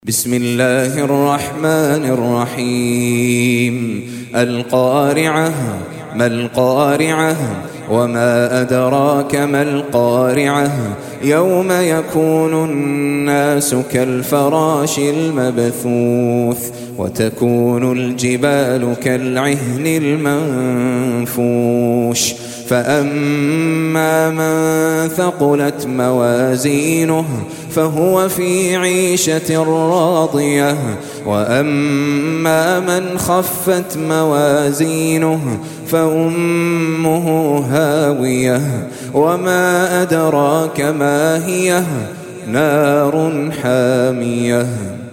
بسم الله الرحمن الرحيم القارعة ما القارعة وما أدراك ما القارعة يوم يكون الناس كالفراش المبثوث وتكون الجبال كالعهن المنفوش فأما من ثقلت موازينه فهو في عيشة راضية وأما من خفت موازينه فأمه هاوية وما أدراك ما هي نار حامية.